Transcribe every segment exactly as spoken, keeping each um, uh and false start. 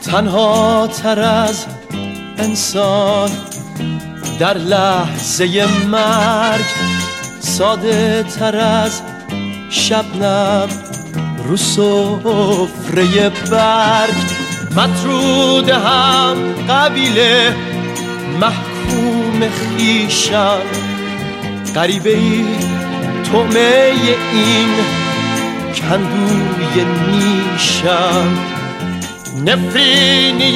تنها تر از انسان در لحظه مرگ، ساده تر از شبنم رو سفره برگ. مطرود هم قبیله محکوم خیشم، غریبه ای طعمه این کندوی نیشم. نفرینی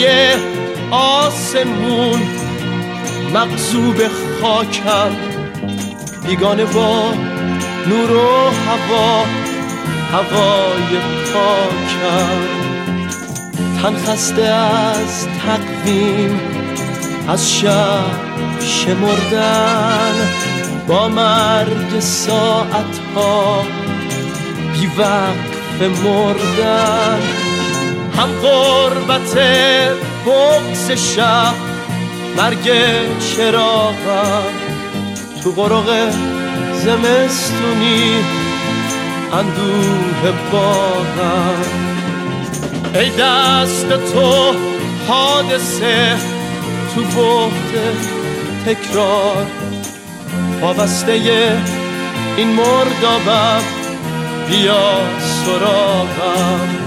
آسمون مغصوب خاکم، بیگانه با نور و هوا هوای پاکم. تن خسته از تقویم، از شب شمردن، با مرگ ساعتها بی وقف مردن. هم غربت بغض شب، مرگ چراغم تو غرق زمستونی اندوه باغم. ای دست تو حادثه تو بحت تکرار، وابسته این مردابم بیا سراغم.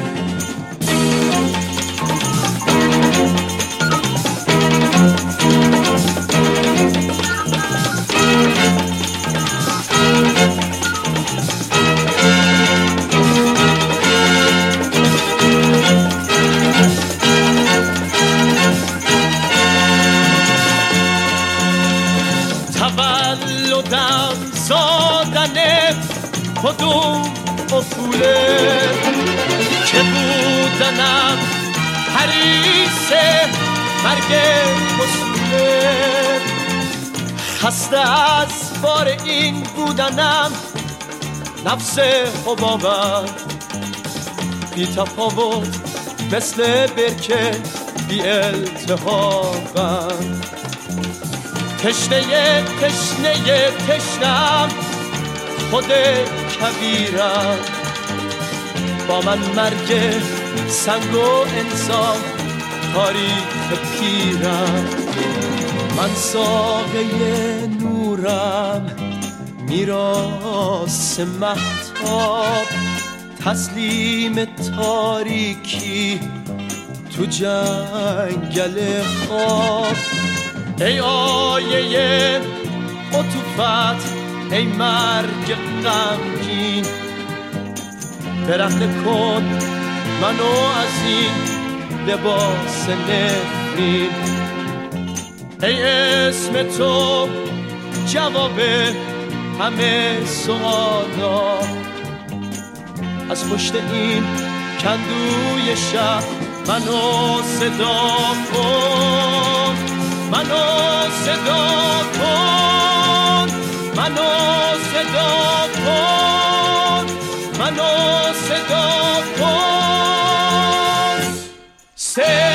تولدم زادن کدوم اصوله، که بودنم حریص مرگ اصوله. خسته از بار این بودنم، نفس حبابم بی تفاوت مثل برکه بی التهابم. تشنه تشنه تشنم خود کبیرم، با من مرگ سنگ و انسان تاریخ پیرم. من ساقه نورم میراث مهتاب، تسلیم تاریکی تو جنگل خواب. ای آیه عطوفت، ای مرگ غمگین، برهنه کن منو از این لباس نفرین. ای اسم تو جواب همه سوالا، از پشت این کندوی شب منو صدا کن، منو صدا کن، منو صدا کن، منو صدا کن.